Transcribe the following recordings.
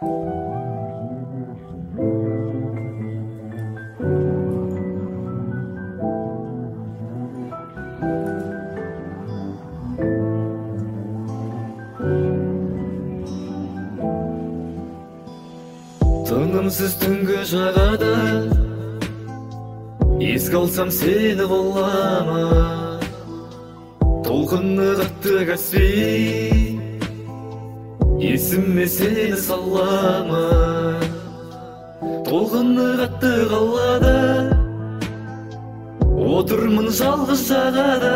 Тынымсыз түнгі жағада еске алсам сені болама, толқыны қатты каспий есіме сені салама. Толқыны қатты қалада отырмын жалғыз жағада,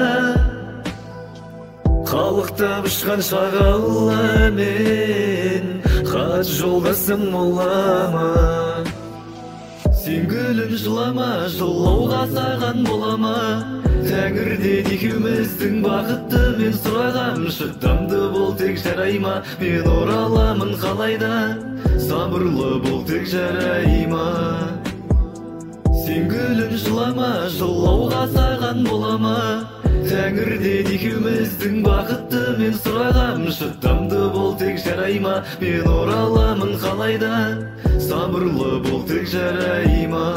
қалықтап ұшқан шағала мен қат жолдасым болама. Сен гүлім жылама, жылауға саған болама, тәңірден екеуміздің бақытты мен сұрағам. Шыдамды бол тек жарайма, мен ораламын қалайда, сабырлы бол тек жарайма. Сен гүлім жылама, жылауға саған болама, тәңірден екеуміздің бақытты мен сұрағам. Шыдамды бол тек жарайма, мен ораламын қалайда, сабырлы бол тек жарайма.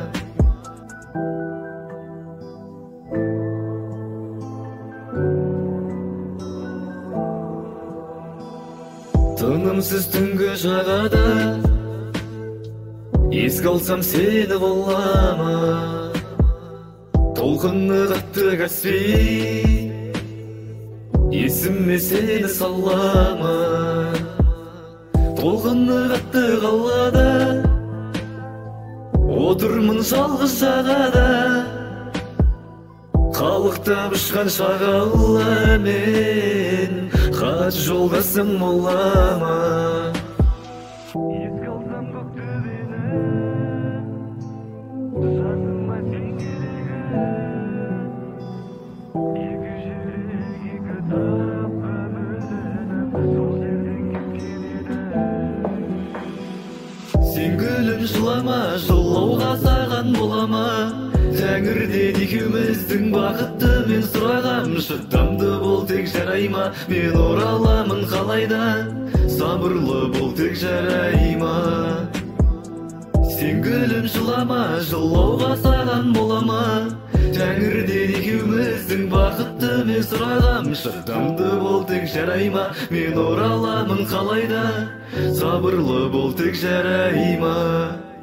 Тынымсыз түнгі жағада еске алсам сені болама, толқыны қатты каспий есіме сені салама. Толқыны қатты қалада отырмын жалғыз жағада, қалықтап ұшқан шағала мен қат жолдасым болама. Еске алсам көк төбені, жаныма сен керегі, екі жүрек екі тарапқа бөлініп сол жерден кеткен еді. Сен гүлім жылама, жылауға саған болама, тәңірден екеуміздің бақытты мен сұрағам. Шыдамды бол тек жарайма, мен ораламын қалайда, сабырлы бол тек жарайма. Сен гүлім жылама, жылауға саған болама, тәңірден екеуміздің бақытты мен сұрағам. Шыдамды бол тек жарайма, мен ораламын қалайда, сабырлы бол тек жарайма.